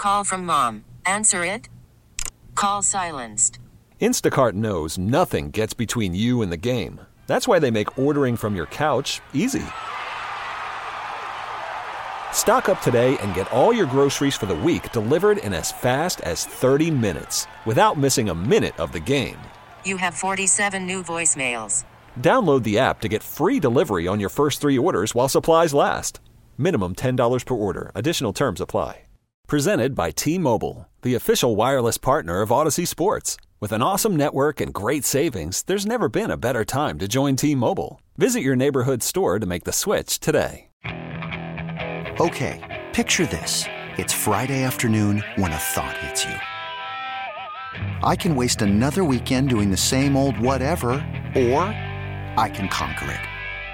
Call from mom. Answer it. Call silenced. Instacart knows nothing gets between you and the game. That's why they make ordering from your couch easy. Stock up today and get all your groceries for the week delivered in as fast as 30 minutes without missing a minute of the game. You have 47 new voicemails. Download the app to get free delivery on your first 3 orders while supplies last. Minimum $10 per order. Additional terms apply. Presented by T-Mobile, the official wireless partner of Odyssey Sports. With an awesome network and great savings, there's never been a better time to join T-Mobile. Visit your neighborhood store to make the switch today. Okay, picture this. It's Friday afternoon when a thought hits you. I can waste another weekend doing the same old whatever, or I can conquer it.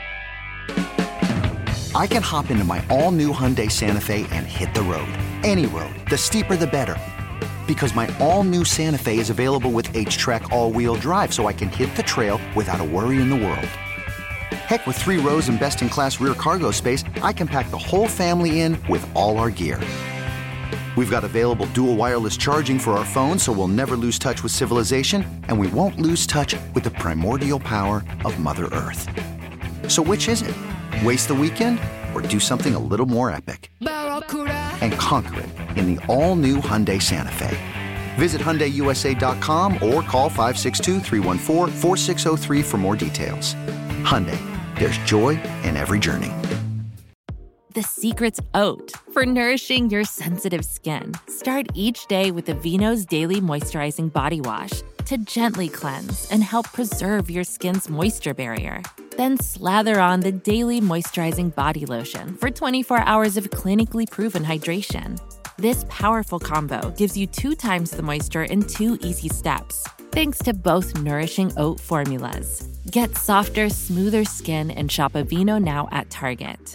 I can hop into my all-new Hyundai Santa Fe and hit the road. Any road. The steeper, the better. Because my all-new Santa Fe is available with H-Track all-wheel drive, so I can hit the trail without a worry in the world. Heck, with 3 rows and best-in-class rear cargo space, I can pack the whole family in with all our gear. We've got available dual wireless charging for our phones, so we'll never lose touch with civilization, and we won't lose touch with the primordial power of Mother Earth. So which is it? Waste the weekend or do something a little more epic? And conquer it in the all-new Hyundai Santa Fe. Visit HyundaiUSA.com or call 562-314-4603 for more details. Hyundai, there's joy in every journey. The secret's oat for nourishing your sensitive skin. Start each day with Aveeno's Daily Moisturizing Body Wash to gently cleanse and help preserve your skin's moisture barrier. Then slather on the Daily Moisturizing Body Lotion for 24 hours of clinically proven hydration. This powerful combo gives you 2 times the moisture in 2 easy steps, thanks to both nourishing oat formulas. Get softer, smoother skin and shop Aveeno now at Target.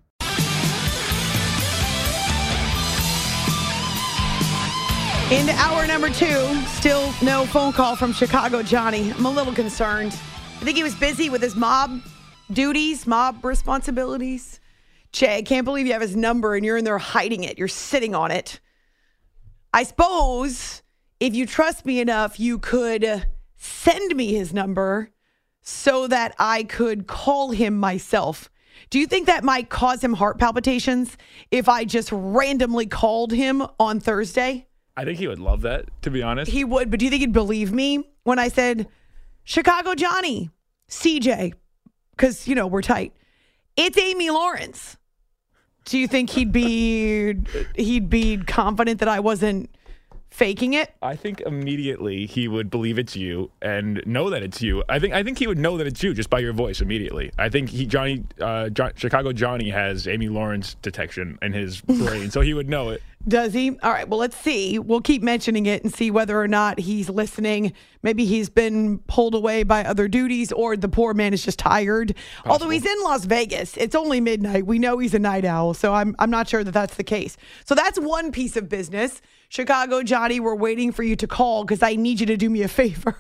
Into hour number 2, still no phone call from Chicago Johnny. I'm a little concerned. I think he was busy with his mob duties, mob responsibilities. Che, I can't believe you have his number and you're in there hiding it. You're sitting on it. I suppose if you trust me enough, you could send me his number so that I could call him myself. Do you think that might cause him heart palpitations if I just randomly called him on Thursday? I think he would love that, to be honest. He would, but do you think he'd believe me when I said, Chicago Johnny, CJ, because, you know, we're tight. It's Amy Lawrence. Do you think he'd be confident that I wasn't faking it? I think immediately he would believe it's you and know that it's you. I think he would know that it's you just by your voice immediately. I think Chicago Johnny has Amy Lawrence detection in his brain, so he would know it. Does he? All right, well, let's see. We'll keep mentioning it and see whether or not he's listening. Maybe he's been pulled away by other duties or the poor man is just tired. Possible. Although he's in Las Vegas. It's only midnight. We know he's a night owl, so I'm not sure that that's the case. So that's one piece of business. Chicago Johnny, we're waiting for you to call because I need you to do me a favor.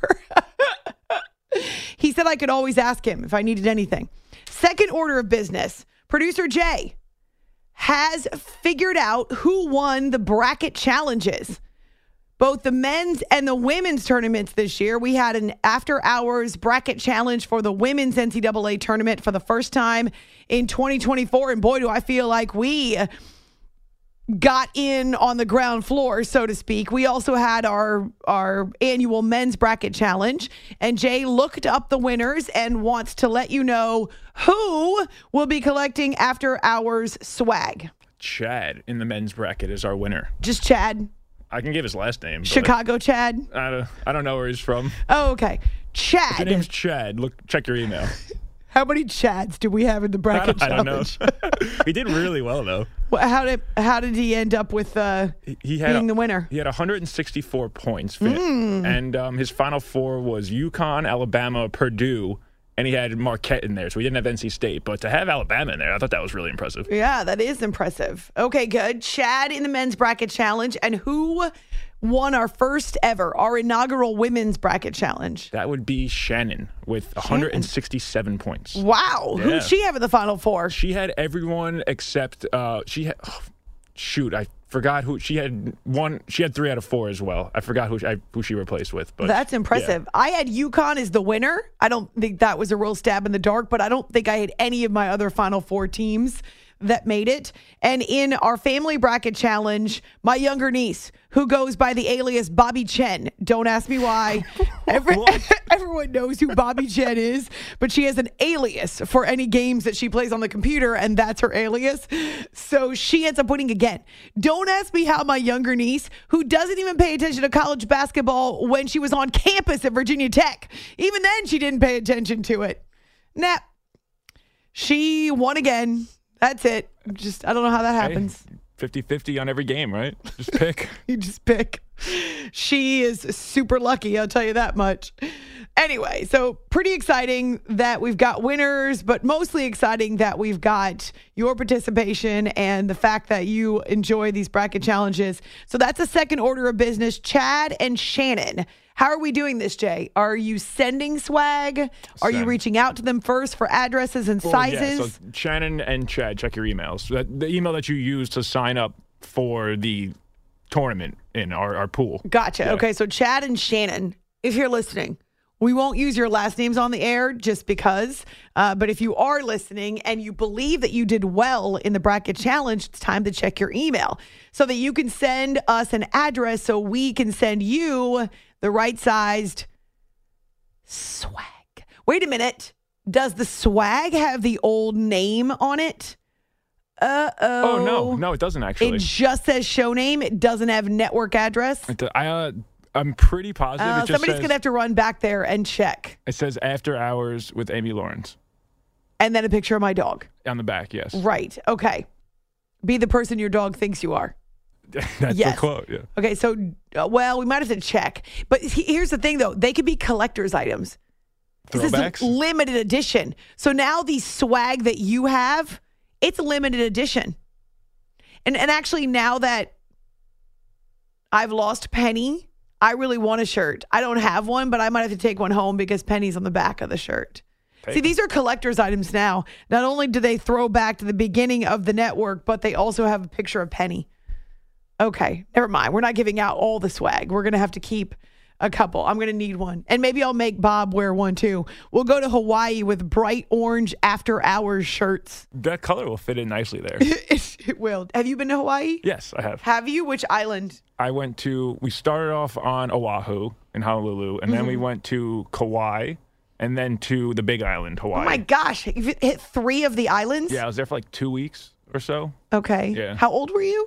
He said I could always ask him if I needed anything. Second order of business, producer Jay has figured out who won the bracket challenges. Both the men's and the women's tournaments this year. We had an after-hours bracket challenge for the women's NCAA tournament for the first time in 2024. And boy, do I feel like we got in on the ground floor, so to speak. We also had our annual men's bracket challenge, and Jay looked up the winners and wants to let you know who will be collecting after hours swag. Chad in the men's bracket is our winner. Just Chad? I can give his last name. Chicago Chad? I don't know where he's from. Oh, okay. Chad. If your name's Chad, check your email. How many Chads do we have in the bracket challenge? I don't know. He did really well, though. Well, how did he end up with being the winner? He had 164 points. And his final 4 was UConn, Alabama, Purdue, and he had Marquette in there. So he didn't have NC State. But to have Alabama in there, I thought that was really impressive. Yeah, that is impressive. Okay, good. Chad in the men's bracket challenge. And who won our first ever, our inaugural women's bracket challenge? That would be Shannon with 167 points. Wow. Yeah. Who did she have in the final 4? She had everyone except I forgot who she had. She had 3 out of 4 as well. I forgot who she replaced with. But that's impressive. Yeah. I had UConn as the winner. I don't think that was a real stab in the dark, but I don't think I had any of my other Final Four teams that made it. And in our family bracket challenge, my younger niece, who goes by the alias Bobby Chen, don't ask me why. Everyone knows who Bobby Chen is, but she has an alias for any games that she plays on the computer, and that's her alias. So she ends up winning again. Don't ask me how my younger niece, who doesn't even pay attention to college basketball when she was on campus at Virginia Tech, even then she didn't pay attention to it. Nah, she won again. That's it. I don't know how that happens. 50-50 on every game, right? Just pick. You just pick. She is super lucky, I'll tell you that much. Anyway, so pretty exciting that we've got winners, but mostly exciting that we've got your participation and the fact that you enjoy these bracket challenges. So that's a second order of business. Chad and Shannon, how are we doing this, Jay? Are you sending swag? Are you reaching out to them first for addresses and sizes? Yeah, so Shannon and Chad, check your emails. The email that you use to sign up for the tournament in our pool. Gotcha. Yeah. Okay, so Chad and Shannon, if you're listening, we won't use your last names on the air just because. But if you are listening and you believe that you did well in the bracket challenge, it's time to check your email so that you can send us an address so we can send you the right-sized swag. Wait a minute. Does the swag have the old name on it? Uh-oh. Oh, no, it doesn't actually. It just says show name. It doesn't have network address. I'm pretty positive. It just somebody's says, going to have to run back there and check. It says after hours with Amy Lawrence. And then a picture of my dog. On the back, yes. Right. Okay. Be the person your dog thinks you are. That's yes. the quote, yeah. Okay, so, we might have to check. But here's the thing, though. They could be collector's items. Throwbacks? This is limited edition. So now the swag that you have, it's limited edition. And actually, now that I've lost Penny, I really want a shirt. I don't have one, but I might have to take one home because Penny's on the back of the shirt. See, these are collector's items now. Not only do they throw back to the beginning of the network, but they also have a picture of Penny. Okay, never mind. We're not giving out all the swag. We're going to have to keep a couple. I'm going to need one. And maybe I'll make Bob wear one too. We'll go to Hawaii with bright orange after hours shirts. That color will fit in nicely there. It will. Have you been to Hawaii? Yes, I have. Have you? Which island? We started off on Oahu in Honolulu, and then we went to Kauai, and then to the Big Island, Hawaii. Oh my gosh. You've hit 3 of the islands? Yeah, I was there for like 2 weeks or so. Okay. Yeah. How old were you?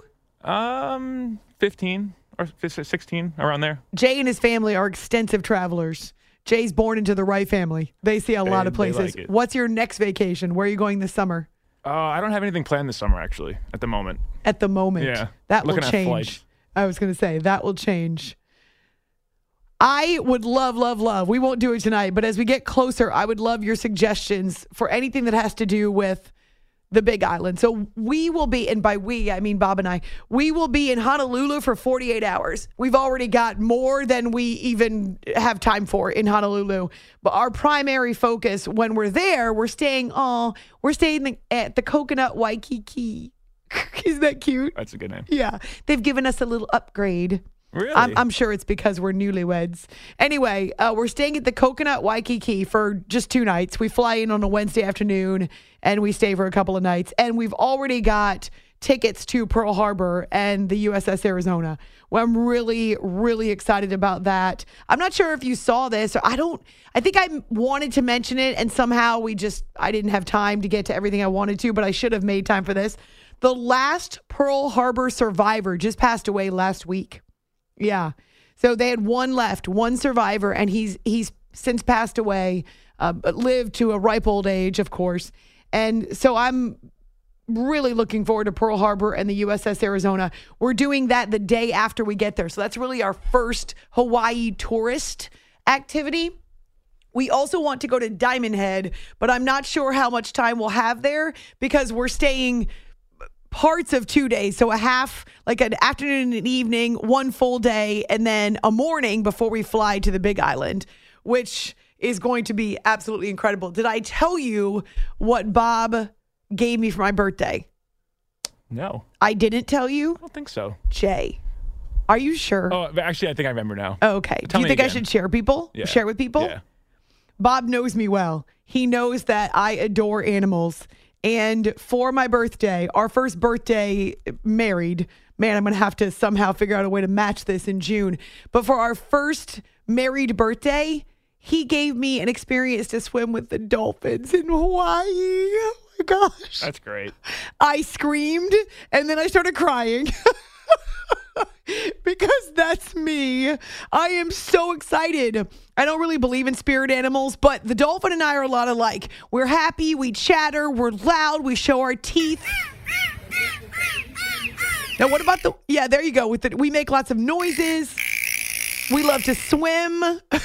15 or 16, around there. Jay and his family are extensive travelers. Jay's born into the right family. They see a lot of places. Like it. What's your next vacation? Where are you going this summer? I don't have anything planned this summer, actually, at the moment. At the moment. Yeah. That will Looking at change. flights. I was going to say, that will change. I would love. We won't do it tonight, but as we get closer, I would love your suggestions for anything that has to do with the Big Island. So we will be, and by we, I mean Bob and I, we will be in Honolulu for 48 hours. We've already got more than we even have time for in Honolulu. But our primary focus when we're there, we're staying at the Coconut Waikiki. Isn't that cute? That's a good name. Yeah. They've given us a little upgrade. Really? I'm sure it's because we're newlyweds. Anyway, we're staying at the Coconut Waikiki for just 2 nights. We fly in on a Wednesday afternoon and we stay for a couple of nights. And we've already got tickets to Pearl Harbor and the USS Arizona. Well, I'm really, really excited about that. I'm not sure if you saw this. I think I wanted to mention it and somehow I didn't have time to get to everything I wanted to, but I should have made time for this. The last Pearl Harbor survivor just passed away last week. Yeah. So they had one left, one survivor, and he's since passed away, but lived to a ripe old age, of course. And so I'm really looking forward to Pearl Harbor and the USS Arizona. We're doing that the day after we get there. So that's really our first Hawaii tourist activity. We also want to go to Diamond Head, but I'm not sure how much time we'll have there because we're staying parts of 2 days. So a half, like an afternoon and evening, one full day, and then a morning before we fly to the Big Island, which is going to be absolutely incredible. Did I tell you what Bob gave me for my birthday? No, I didn't tell you? I don't think so. Jay, are you sure? Oh, actually, I think I remember now. Oh, okay. Tell Do you me think I again. should share people? Yeah. Share with people? Yeah. Bob knows me well. He knows that I adore animals. And for my birthday, our first birthday married, man, I'm going to have to somehow figure out a way to match this in June. But for our first married birthday, he gave me an experience to swim with the dolphins in Hawaii. Oh my gosh. That's great. I screamed and then I started crying. Because that's me. I am so excited. I don't really believe in spirit animals, but the dolphin and I are a lot alike. We're happy, we chatter, we're loud, we show our teeth. Now, what about yeah, there you go. We make lots of noises. We love to swim.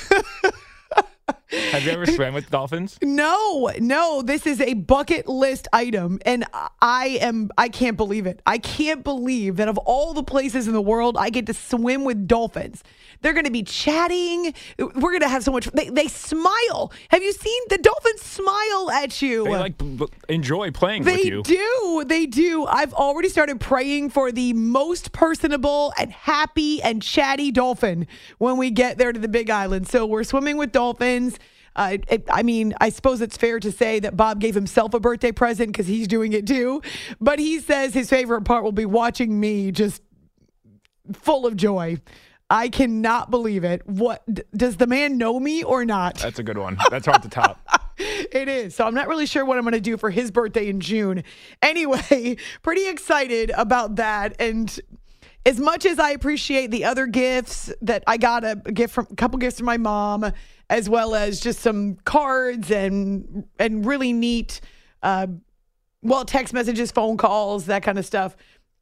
Have you ever swam with dolphins? No, this is a bucket list item. And I can't believe it. I can't believe that of all the places in the world, I get to swim with dolphins. They're going to be chatting. We're going to have so much. They smile. Have you seen the dolphins smile at you? They enjoy playing with you. They do. I've already started praying for the most personable and happy and chatty dolphin when we get there to the Big Island. So we're swimming with dolphins. I suppose it's fair to say that Bob gave himself a birthday present because he's doing it too. But he says his favorite part will be watching me just full of joy. I cannot believe it. What does the man know me or not? That's a good one. That's hard to top. It is. So I'm not really sure what I'm going to do for his birthday in June. Anyway, pretty excited about that. And as much as I appreciate the other gifts that I got a couple gifts from my mom, as well as just some cards and really neat, text messages, phone calls, that kind of stuff.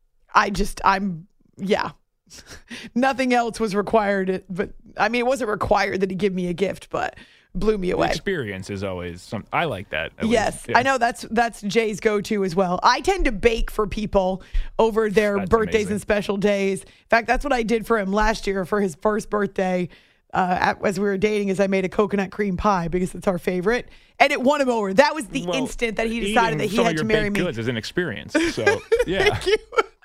Nothing else was required, but it wasn't required that he give me a gift, but blew me away. The experience is always something. I like that. Yes, yeah. I know that's Jay's go-to as well. I tend to bake for people over their birthdays amazing. and special days. In fact, that's what I did for him last year for his first birthday. As we were dating, is I made a coconut cream pie because it's our favorite, and it won him over. That was the instant that he decided that he had to marry me. Goods is an experience. So yeah. Thank you.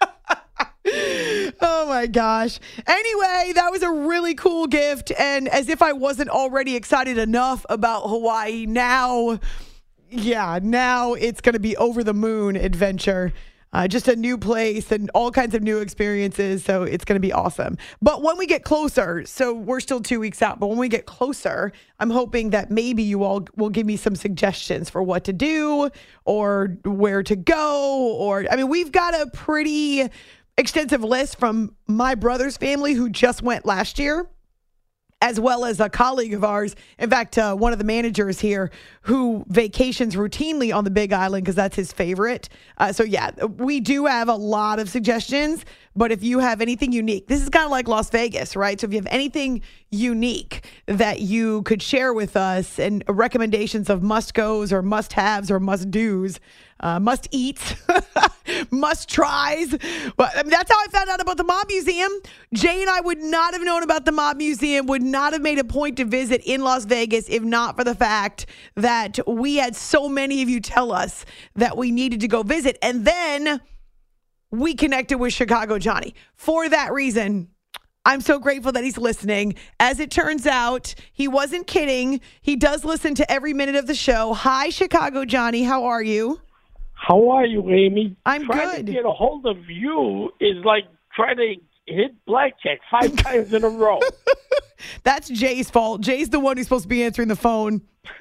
Oh my gosh. Anyway, that was a really cool gift. And as if I wasn't already excited enough about Hawaii, now it's going to be over the moon adventure. Just a new place and all kinds of new experiences. So it's going to be awesome. But when we get closer, so we're still 2 weeks out, but when we get closer, I'm hoping that maybe you all will give me some suggestions for what to do or where to go. We've got a pretty extensive list from my brother's family who just went last year, as well as a colleague of ours. In fact, one of the managers here who vacations routinely on the Big Island because that's his favorite. We do have a lot of suggestions, but if you have anything unique, this is kind of like Las Vegas, right? So if you have anything unique that you could share with us and recommendations of must-goes or must-haves or must-dos, must-eats, must-tries. That's how I found out about the Mob Museum. Jay and I would not have known about the Mob Museum, would not have made a point to visit in Las Vegas if not for the fact that we had so many of you tell us that we needed to go visit. And then we connected with Chicago Johnny. For that reason, I'm so grateful that he's listening. As it turns out, he wasn't kidding. He does listen to every minute of the show. Hi, Chicago Johnny. How are you? How are you, Amy? I'm trying good. To get a hold of you is like trying to hit blackjack 5 times in a row. That's Jay's fault. Jay's the one who's supposed to be answering the phone.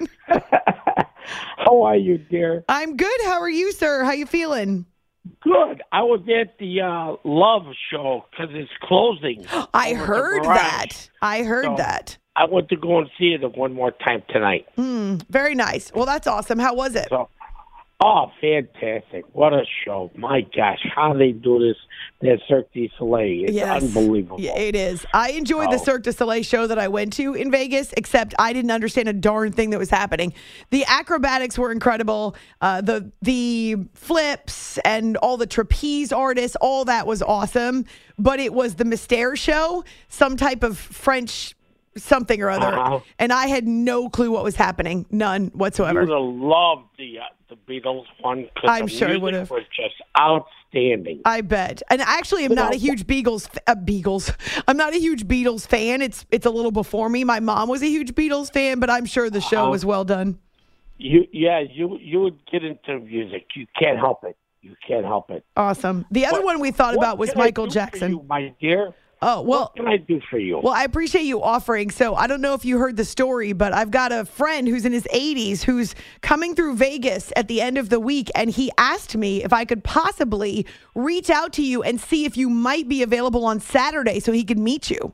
How are you, dear? I'm good. How are you, sir? How you feeling? Good. I was at the Love show because it's closing. I heard that. I went to go and see it one more time tonight. Very nice. Well, that's awesome. How was it? Oh, fantastic. What a show. My gosh, how they do this, that Cirque du Soleil. It's unbelievable. Yeah, it is. I enjoyed the Cirque du Soleil show that I went to in Vegas, except I didn't understand a darn thing that was happening. The acrobatics were incredible. The flips and all the trapeze artists, all that was awesome. But it was the Mystère show, some type of French something or other. And I had no clue what was happening. None whatsoever. You would have loved the Beatles one because I'm sure I would have. Was just outstanding. outstanding. I bet. And actually, I'm not a huge Beagles. I'm not a huge Beatles fan. It's a little before me. My mom was a huge Beatles fan, but I'm sure the show was well done. You would get into music. You can't help it. You can't help it. Awesome. The other one we thought about was Michael Jackson. You, my dear? Oh, well. What can I do for you? Well, I appreciate you offering. So I don't know if you heard the story, but I've got a friend who's in his 80s who's coming through Vegas at the end of the week, and he asked me if I could possibly reach out to you and see if you might be available on Saturday so he could meet you.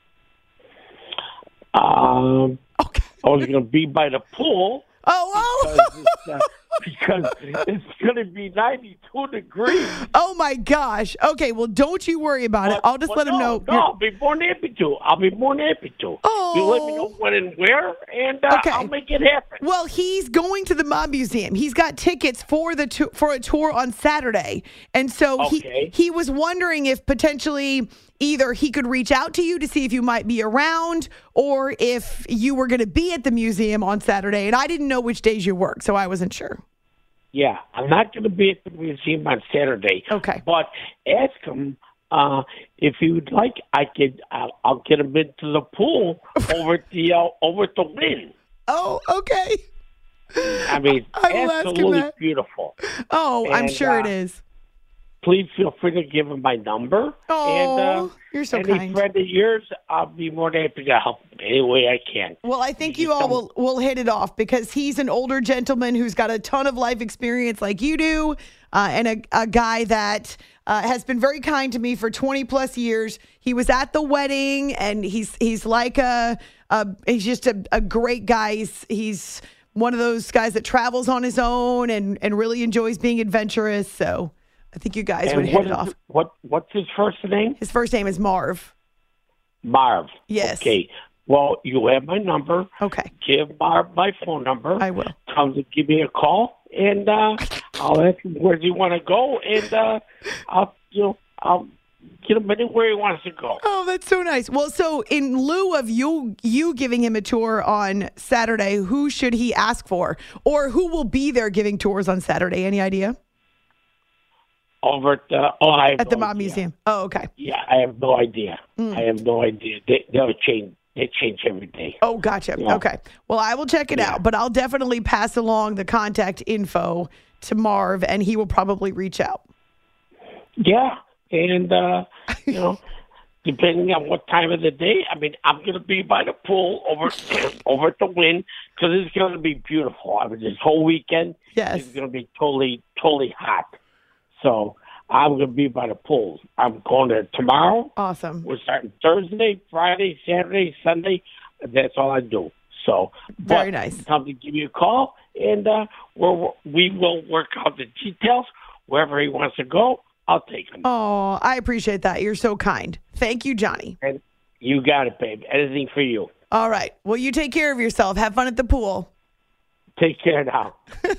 Okay. I was going to be by the pool. Because it's going to be 92 degrees. Oh, my gosh. Okay, well, don't you worry about it. I'll just let him know. No, I'll be more than happy to. Oh. You let me know when and where, and I'll make it happen. Well, he's going to the Mob Museum. He's got tickets for for a tour on Saturday. And so he was wondering if potentially either he could reach out to you to see if you might be around or if you were going to be at the museum on Saturday. And I didn't know which days you work, so I wasn't sure. Yeah, I'm not going to be at the museum on Saturday. Okay. But ask him if he would like. I'll get him into the pool over at the Wynn. Oh, okay. I mean, I absolutely beautiful. Oh, I'm sure it is. Please feel free to give him my number. Oh, you're so kind. Any friend of yours, I'll be more than happy to help any way I can. Well, I think you all will hit it off because he's an older gentleman who's got a ton of life experience like you do, and a guy that has been very kind to me for 20 plus years. He was at the wedding, and he's like he's just a great guy. He's one of those guys that travels on his own and really enjoys being adventurous. So I think you guys would hit it off. What's his first name? His first name is Marv. Marv. Yes. Okay. Well, you have my number. Okay. Give Marv my phone number. I will. Tell him to give me a call, and I'll ask him where he want to go, and I'll get him anywhere he wants to go. Oh, that's so nice. Well, so in lieu of you giving him a tour on Saturday, who should he ask for, or who will be there giving tours on Saturday? Any idea? Over at the Mob Museum. Oh, okay. Yeah, I have no idea. I have no idea. They'll change. They change every day. Oh, gotcha. Yeah. Okay. Well, I will check it out, but I'll definitely pass along the contact info to Marv, and he will probably reach out. Yeah, and depending on what time of the day. I mean, I'm going to be by the pool over at the Wynn because it's going to be beautiful. I mean, this whole weekend is going to be totally hot. So I'm going to be by the pool. I'm going there tomorrow. Awesome. We're starting Thursday, Friday, Saturday, Sunday. That's all I do. So very nice. Come to give me a call, and we will work out the details. Wherever he wants to go, I'll take him. Oh, I appreciate that. You're so kind. Thank you, Johnny. And you got it, babe. Anything for you. All right. Well, you take care of yourself. Have fun at the pool. Take care now.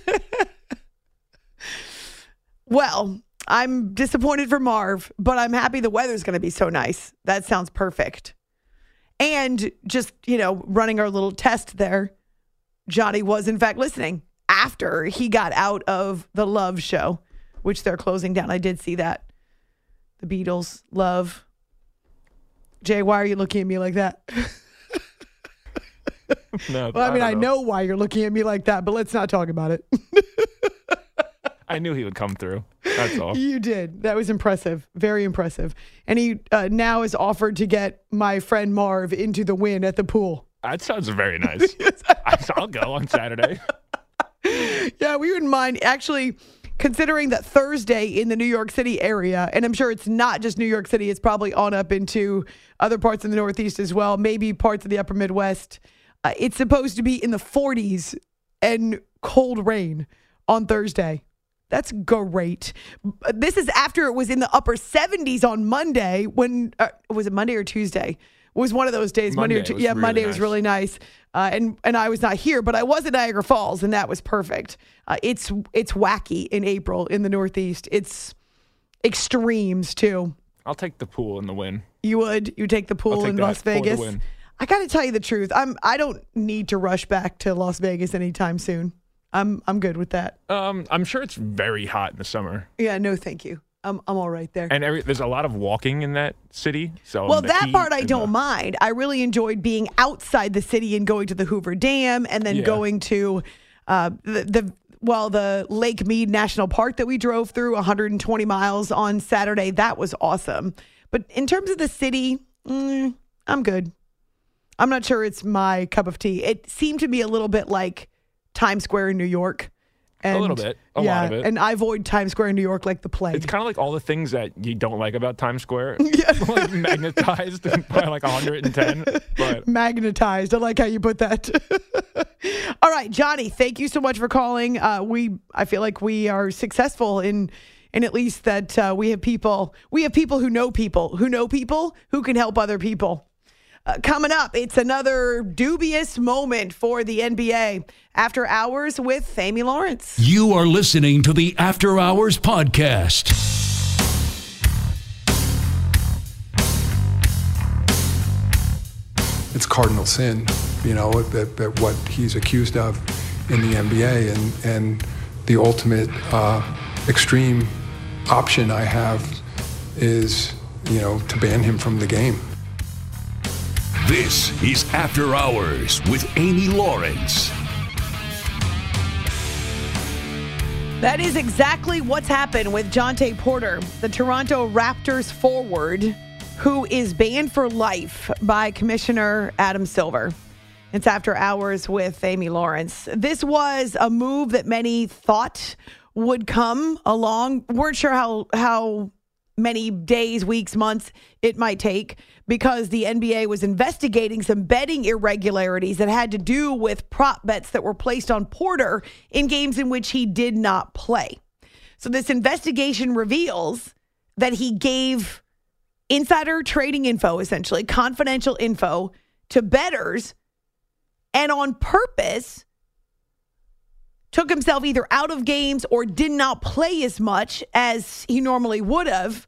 Well, I'm disappointed for Marv, but I'm happy the weather's going to be so nice. That sounds perfect. And just, running our little test there, Johnny was, in fact, listening after he got out of the Love show, which they're closing down. I did see that. The Beatles, Love. Jay, why are you looking at me like that? No, well, I know why you're looking at me like that, but let's not talk about it. I knew he would come through. That's all. You did. That was impressive. Very impressive. And he now is offered to get my friend Marv into the Wynn at the pool. That sounds very nice. I'll go on Saturday. Yeah, we wouldn't mind. Actually, considering that Thursday in the New York City area, and I'm sure it's not just New York City, it's probably on up into other parts of the Northeast as well, maybe parts of the upper Midwest. It's supposed to be in the 40s and cold rain on Thursday. That's great. This is after it was in the upper 70s on Monday. When was it Monday or Tuesday? It was one of those days. Monday or Tuesday. Yeah, Monday was really nice. And I was not here, but I was at Niagara Falls, and that was perfect. It's wacky in April in the Northeast. It's extremes too. I'll take the pool in the Wynn. You would? You take the pool in Las Vegas? For the win. I got to tell you the truth. I don't need to rush back to Las Vegas anytime soon. I'm good with that. I'm sure it's very hot in the summer. Yeah, no, thank you. I'm all right there. And there's a lot of walking in that city. So well, that part I don't mind. I really enjoyed being outside the city and going to the Hoover Dam and then going to the Lake Mead National Park that we drove through 120 miles on Saturday. That was awesome. But in terms of the city, I'm good. I'm not sure it's my cup of tea. It seemed to be a little bit like Times Square in New York. And, a little bit. A lot of it. And I avoid Times Square in New York like the plague. It's kind of like all the things that you don't like about Times Square. Like magnetized by like 110. But. Magnetized. I like how you put that. All right, Johnny, thank you so much for calling. I feel like we are successful in at least that we have people who know people who can help other people. Coming up, it's another dubious moment for the NBA. After Hours with Amy Lawrence. You are listening to the After Hours podcast. It's cardinal sin, that what he's accused of in the NBA, and the ultimate extreme option I have is, to ban him from the game. This is After Hours with Amy Lawrence. That is exactly what's happened with Jontay Porter, the Toronto Raptors forward, who is banned for life by Commissioner Adam Silver. It's After Hours with Amy Lawrence. This was a move that many thought would come along. Weren't sure how many days, weeks, months it might take, because the NBA was investigating some betting irregularities that had to do with prop bets that were placed on Porter in games in which he did not play. So this investigation reveals that he gave insider trading info, essentially confidential info, to bettors, and on purpose took himself either out of games or did not play as much as he normally would have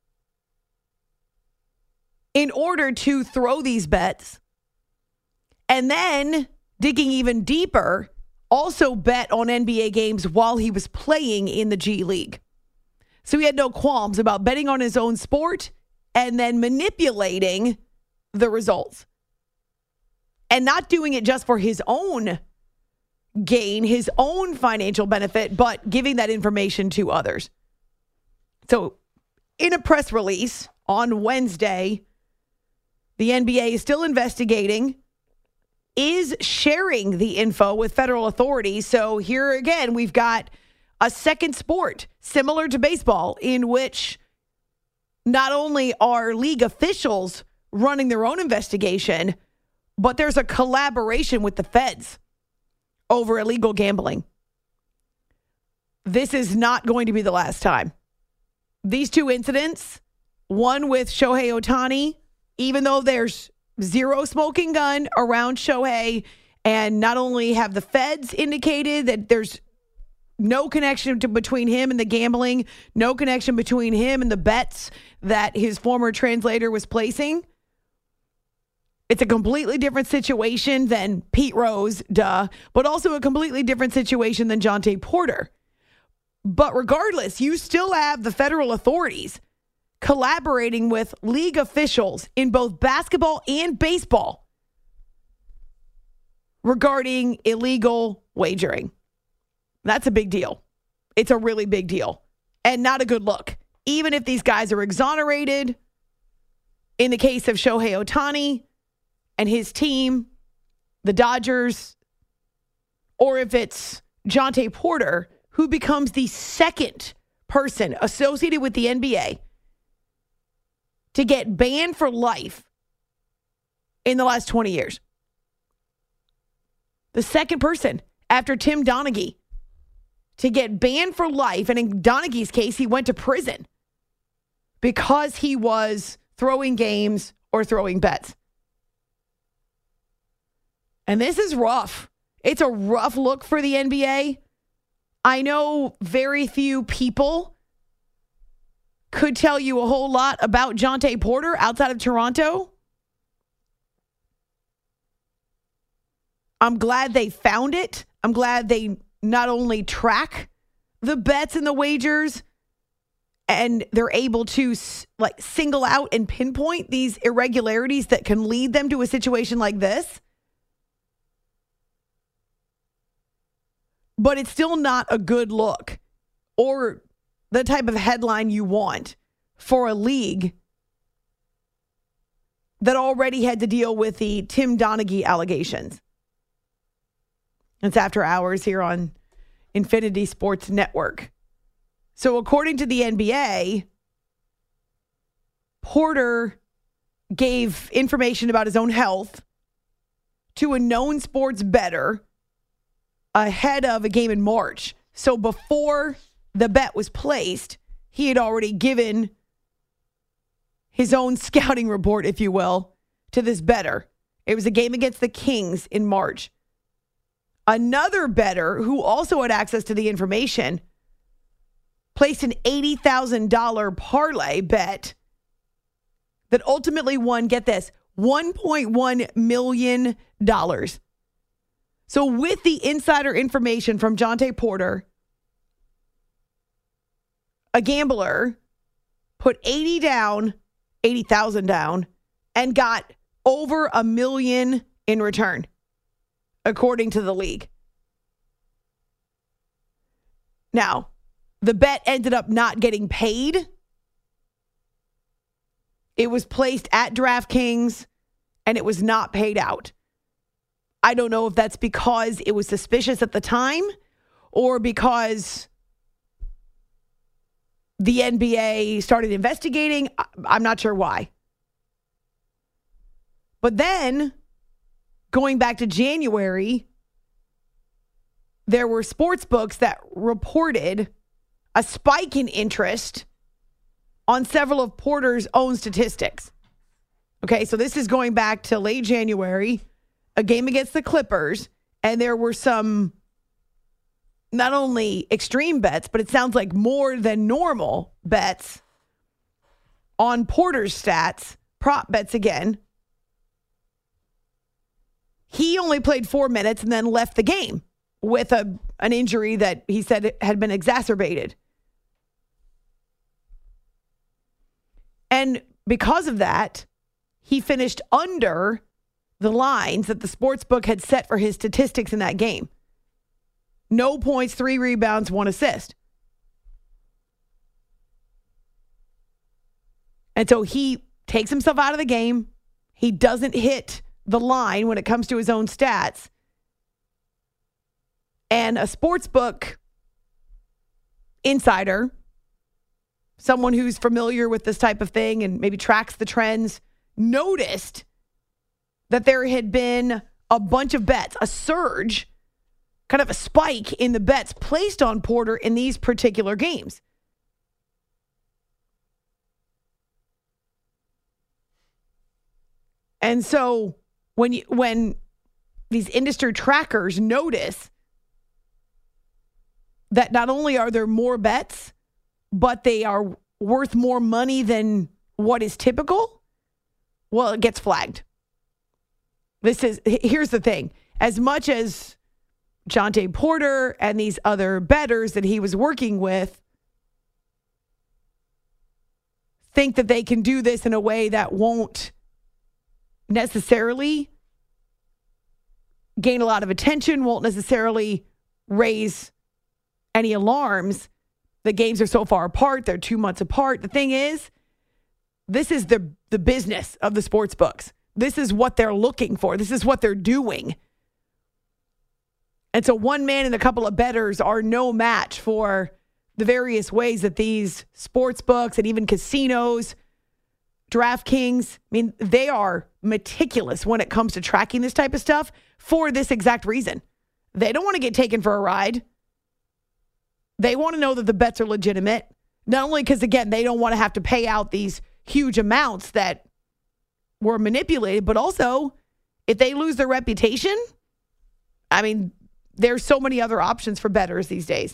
in order to throw these bets. And then, digging even deeper, also bet on NBA games while he was playing in the G League. So he had no qualms about betting on his own sport and then manipulating the results. And not doing it just for his own gain, his own financial benefit, but giving that information to others. So in a press release on Wednesday, the NBA is still investigating, is sharing the info with federal authorities. So here again, we've got a second sport similar to baseball in which not only are league officials running their own investigation, but there's a collaboration with the feds over illegal gambling. This is not going to be the last time. These two incidents, one with Shohei Ohtani, even though there's zero smoking gun around Shohei, and not only have the feds indicated that there's no connection between him and the gambling, no connection between him and the bets that his former translator was placing. It's a completely different situation than Pete Rose, but also a completely different situation than Jontay Porter. But regardless, you still have the federal authorities collaborating with league officials in both basketball and baseball regarding illegal wagering. That's a big deal. It's a really big deal and not a good look. Even if these guys are exonerated, in the case of Shohei Ohtani and his team, the Dodgers, or if it's Jontay Porter, who becomes the second person associated with the NBA to get banned for life in the last 20 years. The second person after Tim Donaghy to get banned for life. And in Donaghy's case, he went to prison because he was throwing games or throwing bets. And this is rough. It's a rough look for the NBA. I know very few people could tell you a whole lot about Jontay Porter outside of Toronto. I'm glad they found it. I'm glad they not only track the bets and the wagers and they're able to single out and pinpoint these irregularities that can lead them to a situation like this. But it's still not a good look or the type of headline you want for a league that already had to deal with the Tim Donaghy allegations. It's After Hours here on Infinity Sports Network. So according to the NBA, Porter gave information about his own health to a known sports bettor ahead of a game in March. So before the bet was placed, he had already given his own scouting report, if you will, to this bettor. It was a game against the Kings in March. Another bettor who also had access to the information placed an $80,000 parlay bet that ultimately won, get this, $1.1 million. So with the insider information from Jontay Porter, a gambler put $80,000 down and got over $1 million in return, according to the league. Now, the bet ended up not getting paid. It was placed at DraftKings and it was not paid out. I don't know if that's because it was suspicious at the time or because the NBA started investigating. I'm not sure why. But then, going back to January, there were sports books that reported a spike in interest on several of Porter's own statistics. Okay, so this is going back to late January, a game against the Clippers, and there were some not only extreme bets, but it sounds like more than normal bets on Porter's stats, prop bets again. He only played 4 minutes and then left the game with an injury that he said had been exacerbated. And because of that, he finished under the lines that the sportsbook had set for his statistics in that game. No points, 3 rebounds, 1 assist. And so he takes himself out of the game. He doesn't hit the line when it comes to his own stats. And a sportsbook insider, someone who's familiar with this type of thing and maybe tracks the trends, noticed that there had been a bunch of bets, a surge, kind of a spike in the bets placed on Porter in these particular games. And so when these industry trackers notice that not only are there more bets, but they are worth more money than what is typical, well, it gets flagged. Here's the thing. As much as Jontay Porter and these other bettors that he was working with think that they can do this in a way that won't necessarily gain a lot of attention, won't necessarily raise any alarms. The games are so far apart. They're 2 months apart. The thing is, this is the business of the sports books. This is what they're looking for. This is what they're doing. And so one man and a couple of bettors are no match for the various ways that these sports books and even casinos, DraftKings, I mean, they are meticulous when it comes to tracking this type of stuff for this exact reason. They don't want to get taken for a ride. They want to know that the bets are legitimate. Not only because, again, they don't want to have to pay out these huge amounts that were manipulated, but also if they lose their reputation, I mean, there's so many other options for bettors these days.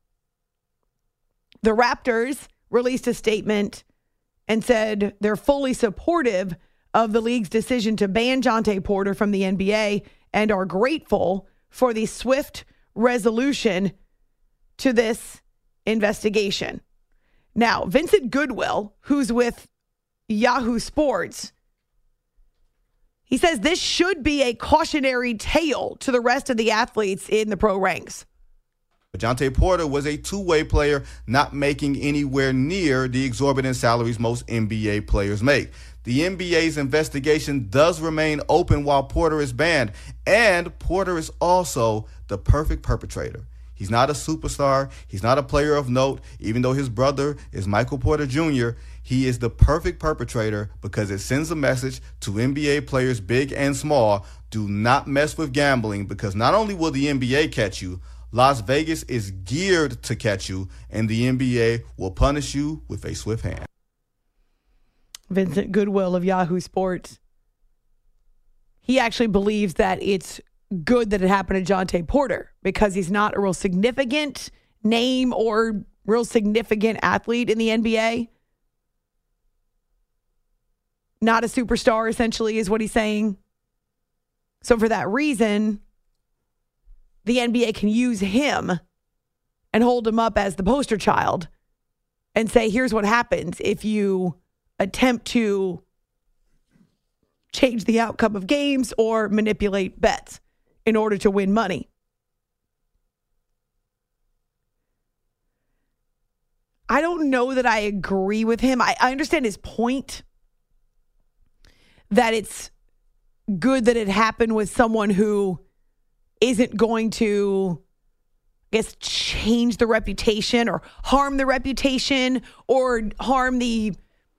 The Raptors released a statement and said they're fully supportive of the league's decision to ban Jontay Porter from the NBA and are grateful for the swift resolution to this investigation. Now, Vincent Goodwill, who's with Yahoo Sports, he says this should be a cautionary tale to the rest of the athletes in the pro ranks. Jontay Porter was a two-way player, not making anywhere near the exorbitant salaries most NBA players make. The NBA's investigation does remain open while Porter is banned, and Porter is also the perfect perpetrator. He's not a superstar. He's not a player of note, even though his brother is Michael Porter Jr. He is the perfect perpetrator because it sends a message to NBA players big and small, do not mess with gambling because not only will the NBA catch you, Las Vegas is geared to catch you, and the NBA will punish you with a swift hand. Vincent Goodwill of Yahoo Sports. He actually believes that it's good that it happened to Jontay Porter because he's not a real significant name or real significant athlete in the NBA. Not a superstar, essentially, is what he's saying. So for that reason, the NBA can use him and hold him up as the poster child and say, here's what happens if you attempt to change the outcome of games or manipulate bets in order to win money. I don't know that I agree with him. I understand his point that it's good that it happened with someone who isn't going to, I guess, change the reputation or harm the reputation or harm the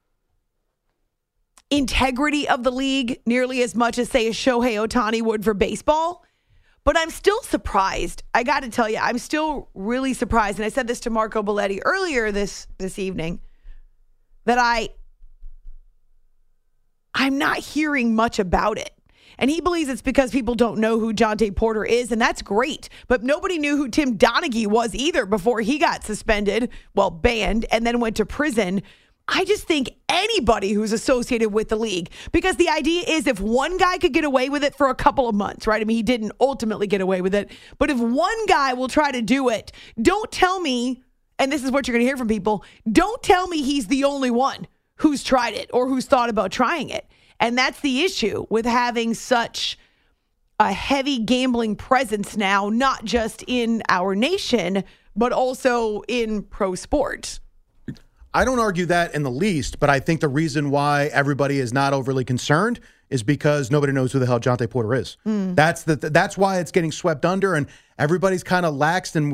integrity of the league nearly as much as, say, a Shohei Ohtani would for baseball. But I'm still surprised. I got to tell you, I'm still really surprised. And I said this to Marco Belletti earlier this evening, that I'm not hearing much about it. And he believes it's because people don't know who Jontay Porter is, and that's great. But nobody knew who Tim Donaghy was either before he got suspended, banned, and then went to prison. I just think anybody who's associated with the league, because the idea is if one guy could get away with it for a couple of months, right? I mean, he didn't ultimately get away with it. But if one guy will try to do it, don't tell me, and this is what you're going to hear from people, don't tell me he's the only one who's tried it or who's thought about trying it. And that's the issue with having such a heavy gambling presence now, not just in our nation, but also in pro sports. I don't argue that in the least, but I think the reason why everybody is not overly concerned is because nobody knows who the hell Jontay Porter is. That's why it's getting swept under, and everybody's kind of laxed, and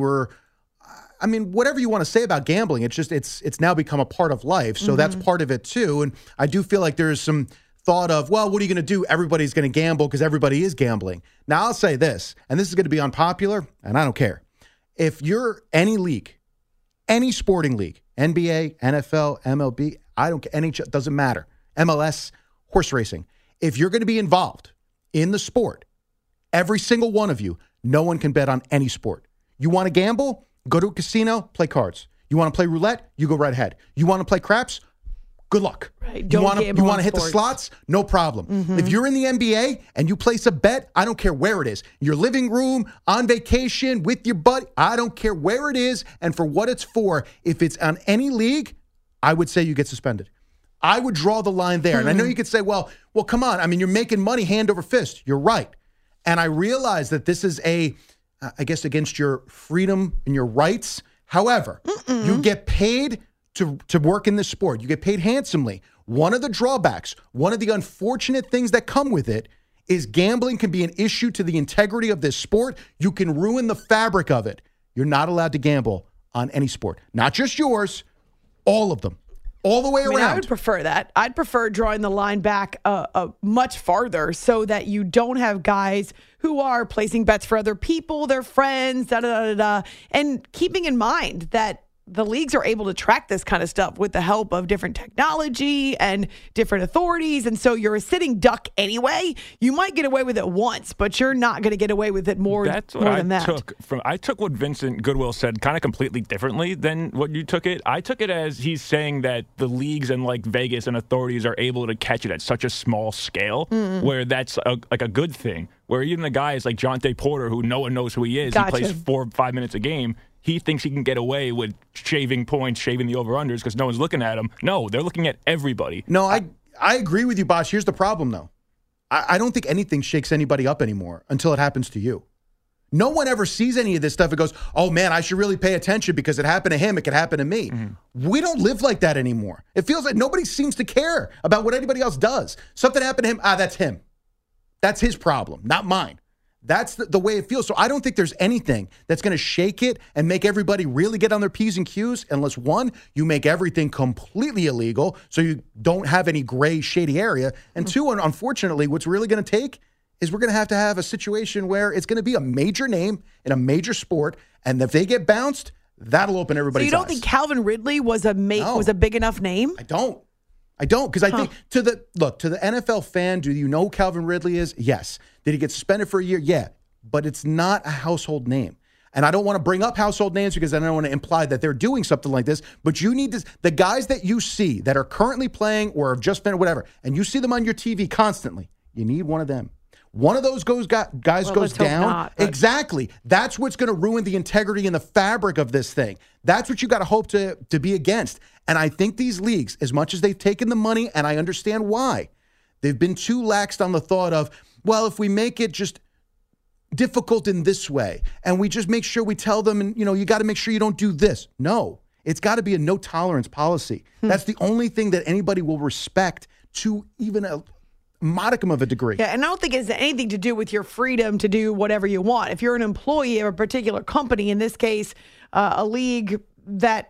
whatever you want to say about gambling, it's now become a part of life, so that's part of it too. And I do feel like there's some thought of, well, what are you going to do? Everybody's going to gamble because everybody is gambling. Now, I'll say this, and this is going to be unpopular, and I don't care. If you're any league, any sporting league, NBA, NFL, MLB, I don't care, NHL, doesn't matter, MLS, horse racing, if you're going to be involved in the sport, every single one of you, no one can bet on any sport. You want to gamble? Go to a casino, play cards. You want to play roulette? You go right ahead. You want to play craps? Good luck. Right. You want to hit the slots? No problem. If you're in the NBA and you place a bet, I don't care where it is. Your living room, on vacation, with your buddy, I don't care where it is and for what it's for. If it's on any league, I would say you get suspended. I would draw the line there. And I know you could say, well, come on. I mean, you're making money hand over fist. You're right. And I realize that this is I guess, against your freedom and your rights. However, you get paid to work in this sport. You get paid handsomely. One of the drawbacks, one of the unfortunate things that come with it is gambling can be an issue to the integrity of this sport. You can ruin the fabric of it. You're not allowed to gamble on any sport. Not just yours, all of them. All the way around. I would prefer that. I'd prefer drawing the line back much farther so that you don't have guys who are placing bets for other people, their friends, and keeping in mind that the leagues are able to track this kind of stuff with the help of different technology and different authorities. And so you're a sitting duck anyway. You might get away with it once, but you're not going to get away with it more than that. I took what Vincent Goodwill said kind of completely differently than what you took it. I took it as he's saying that the leagues and like Vegas and authorities are able to catch it at such a small scale where that's a good thing. Where even the guys like Jontay Porter, who no one knows who he is, he plays 4 or 5 minutes a game. he thinks he can get away with shaving points, shaving the over-unders because no one's looking at him. No, they're looking at everybody. No, I agree with you, Bosh. Here's the problem, though. I don't think anything shakes anybody up anymore until it happens to you. No one ever sees any of this stuff and goes, oh, man, I should really pay attention because it happened to him. It could happen to me. Mm-hmm. We don't live like that anymore. It feels like nobody seems to care about what anybody else does. Something happened to him. That's him. That's his problem, not mine. That's the way it feels. So I don't think there's anything that's going to shake it and make everybody really get on their P's and Q's unless, one, you make everything completely illegal so you don't have any gray, shady area. And two, unfortunately, what's really going to take is we're going to have a situation where it's going to be a major name in a major sport, and if they get bounced, that'll open everybody's eyes. So you don't think Calvin Ridley was a big enough name? I don't, because I think to the NFL fan, do you know who Calvin Ridley is? Yes. Did he get suspended for a year? Yeah. But it's not a household name. And I don't want to bring up household names because I don't want to imply that they're doing something like this. But you need the guys that you see that are currently playing or have just been whatever, and you see them on your TV constantly, you need one of them. One of those goes down. Not, exactly. That's what's going to ruin the integrity and the fabric of this thing. That's what you got to hope to be against. And I think these leagues, as much as they've taken the money, and I understand why, they've been too laxed on the thought of, well, if we make it just difficult in this way, and we just make sure we tell them, and you got to make sure you don't do this. No, it's got to be a no tolerance policy. That's the only thing that anybody will respect to even a modicum of a degree. Yeah, and I don't think it has anything to do with your freedom to do whatever you want. If you're an employee of a particular company, in this case, a league that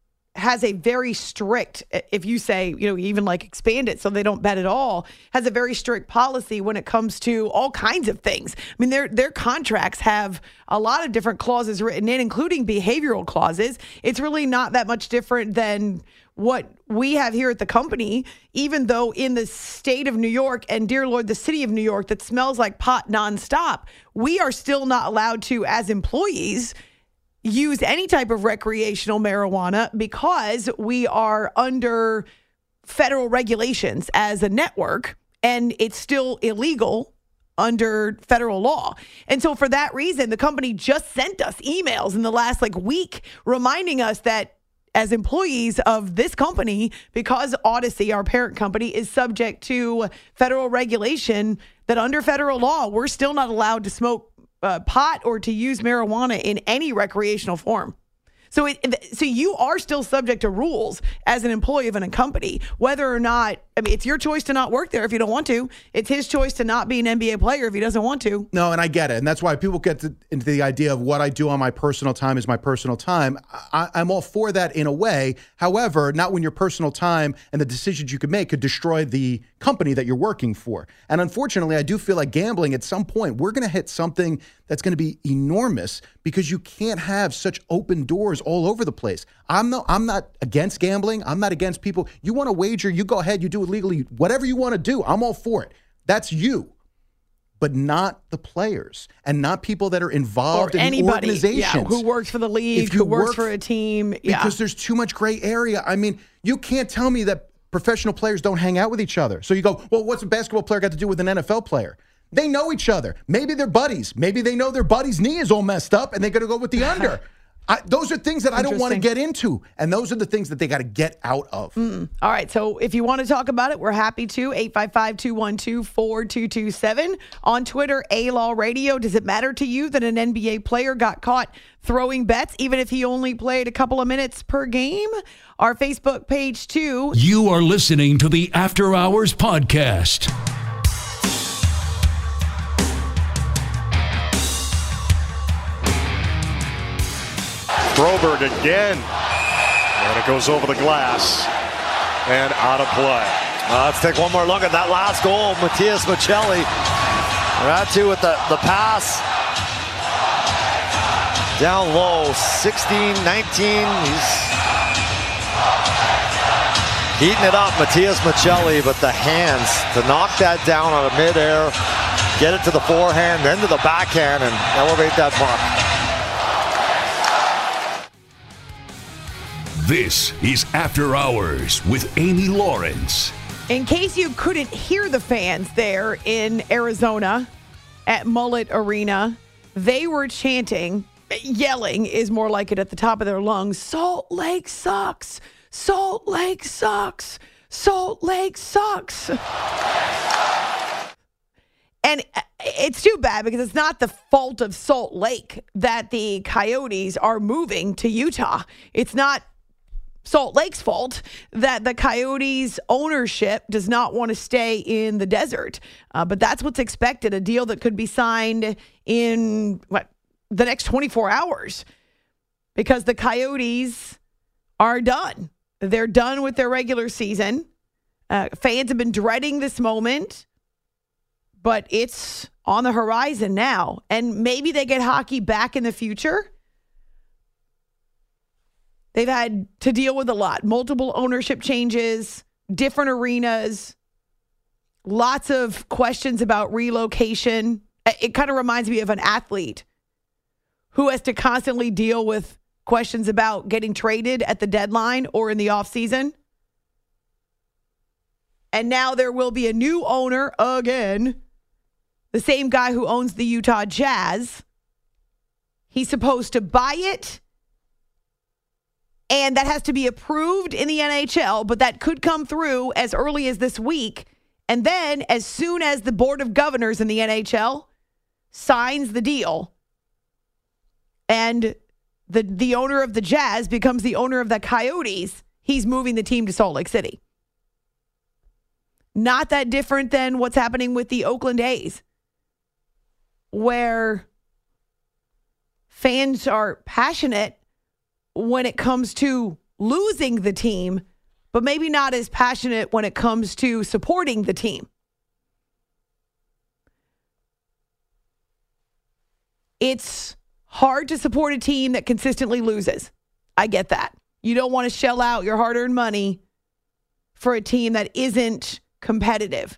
has a very strict, if you say, even like expand it so they don't bet at all, has a very strict policy when it comes to all kinds of things. I mean, their contracts have a lot of different clauses written in, including behavioral clauses. It's really not that much different than what we have here at the company, even though in the state of New York and, dear Lord, the city of New York that smells like pot nonstop, we are still not allowed to, as employees, use any type of recreational marijuana because we are under federal regulations as a network, and it's still illegal under federal law. And so for that reason, the company just sent us emails in the last week reminding us that as employees of this company, because Odyssey, our parent company, is subject to federal regulation, that under federal law, we're still not allowed to smoke pot or to use marijuana in any recreational form. So you are still subject to rules as an employee of a company, whether or not, it's your choice to not work there if you don't want to. It's his choice to not be an NBA player if he doesn't want to. No, and I get it. And that's why people get into the idea of what I do on my personal time is my personal time. I'm all for that in a way. However, not when your personal time and the decisions you could make could destroy the company that you're working for. And unfortunately, I do feel like gambling at some point, we're going to hit something that's going to be enormous because you can't have such open doors all over the place. I'm not against gambling. I'm not against people. You want to wager, you go ahead, you do it legally, whatever you want to do. I'm all for it. That's you. But not the players and not people that are involved in organizations. Who works for the league, who works for a team. Because there's too much gray area. I mean, you can't tell me that professional players don't hang out with eeach other. So you go, well, what's a basketball player got to do with an NFL player? They know each other. Maybe they're buddies. Maybe they know their buddy's knee is all messed up and they're going to go with the under. Those are things that I don't want to get into. And those are the things that they got to get out of. All right. So if you want to talk about it, we're happy to. 855-212-4227. On Twitter, A-Law Radio. Does it matter to you that an NBA player got caught throwing bets, even if he only played a couple of minutes per game? Our Facebook page, too. You are listening to the After Hours Podcast. Broberg again, and it goes over the glass and out of play. Let's take one more look at that last goal. Matias Maccelli, Ratu with the pass down low, 16-19. He's heating it up, Matias Maccelli, but the hands to knock that down out of midair, get it to the forehand, then to the backhand, and elevate that puck. This is After Hours with Amy Lawrence. In case you couldn't hear the fans there in Arizona at Mullet Arena, they were chanting, yelling is more like it at the top of their lungs. Salt Lake sucks. Salt Lake sucks. Salt Lake sucks. And it's too bad because it's not the fault of Salt Lake that the Coyotes are moving to Utah. It's not Salt Lake's fault that the Coyotes ownership does not want to stay in the desert. But that's what's expected, a deal that could be signed in the next 24 hours because the Coyotes are done. They're done with their regular season. Fans have been dreading this moment. But it's on the horizon now. And maybe they get hockey back in the future. They've had to deal with a lot. Multiple ownership changes, different arenas, lots of questions about relocation. It kind of reminds me of an athlete who has to constantly deal with questions about getting traded at the deadline or in the offseason. And now there will be a new owner again. The same guy who owns the Utah Jazz. He's supposed to buy it. And that has to be approved in the NHL, but that could come through as early as this week. And then as soon as the Board of Governors in the NHL signs the deal and the owner of the Jazz becomes the owner of the Coyotes, he's moving the team to Salt Lake City. Not that different than what's happening with the Oakland A's, where fans are passionate when it comes to losing the team, but maybe not as passionate when it comes to supporting the team. It's hard to support a team that consistently loses. I get that. You don't want to shell out your hard-earned money for a team that isn't competitive.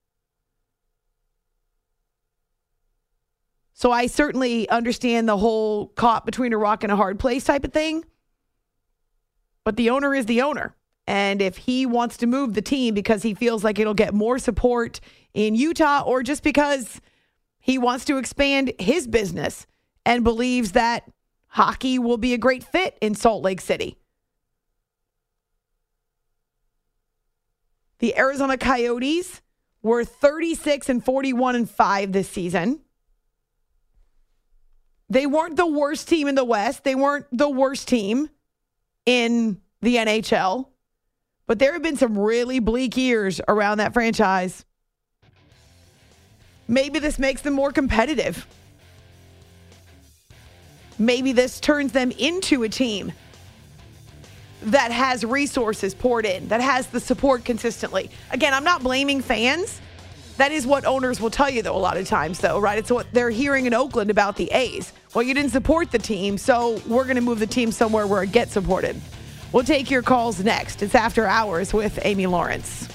So I certainly understand the whole caught between a rock and a hard place type of thing. But the owner is the owner. And if he wants to move the team because he feels like it'll get more support in Utah or just because he wants to expand his business and believes that hockey will be a great fit in Salt Lake City. The Arizona Coyotes were 36-41-5 this season. They weren't the worst team in the West. They weren't the worst team in the NHL. But there have been some really bleak years around that franchise. Maybe this makes them more competitive. Maybe this turns them into a team that has resources poured in, that has the support consistently. Again, I'm not blaming fans. That is what owners will tell you, though, a lot of times, though, right? It's what they're hearing in Oakland about the A's. Well, you didn't support the team, so we're going to move the team somewhere where it gets supported. We'll take your calls next. It's After Hours with Amy Lawrence.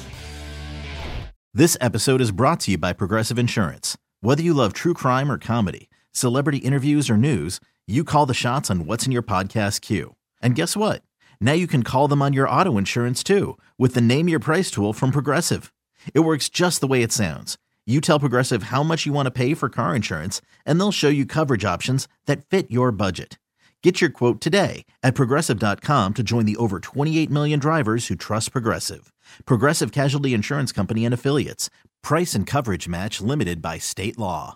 This episode is brought to you by Progressive Insurance. Whether you love true crime or comedy, celebrity interviews or news, you call the shots on what's in your podcast queue. And guess what? Now you can call them on your auto insurance, too, with the Name Your Price tool from Progressive. It works just the way it sounds. You tell Progressive how much you want to pay for car insurance, and they'll show you coverage options that fit your budget. Get your quote today at Progressive.com to join the over 28 million drivers who trust Progressive. Progressive Casualty Insurance Company and Affiliates. Price and coverage match limited by state law.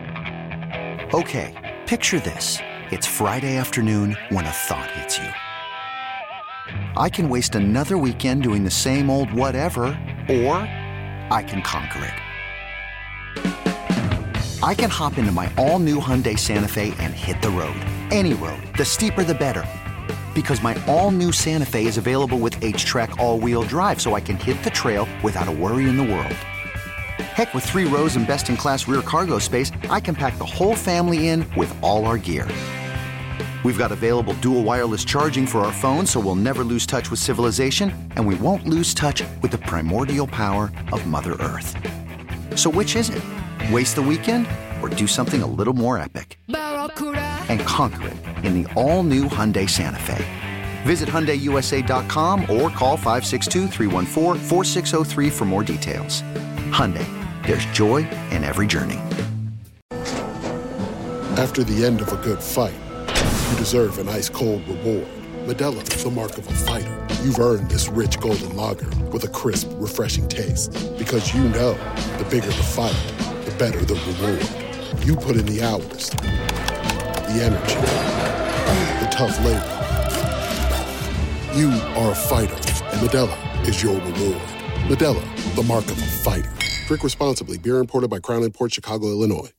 Okay, picture this. It's Friday afternoon when a thought hits you. I can waste another weekend doing the same old whatever, or I can conquer it. I can hop into my all-new Hyundai Santa Fe and hit the road. Any road. The steeper, the better. Because my all-new Santa Fe is available with H-Track all-wheel drive, so I can hit the trail without a worry in the world. Heck, with 3 rows and best-in-class rear cargo space, I can pack the whole family in with all our gear. We've got available dual wireless charging for our phones, so we'll never lose touch with civilization, and we won't lose touch with the primordial power of Mother Earth. So which is it? Waste the weekend or do something a little more epic? And conquer it in the all-new Hyundai Santa Fe. Visit HyundaiUSA.com or call 562-314-4603 for more details. Hyundai, there's joy in every journey. After the end of a good fight, you deserve an ice-cold reward. Modelo, the mark of a fighter. You've earned this rich golden lager with a crisp, refreshing taste. Because you know, the bigger the fight, the better the reward. You put in the hours, the energy, the tough labor. You are a fighter, and Modelo is your reward. Modelo, the mark of a fighter. Drink responsibly. Beer imported by Crown Imports, Chicago, Illinois.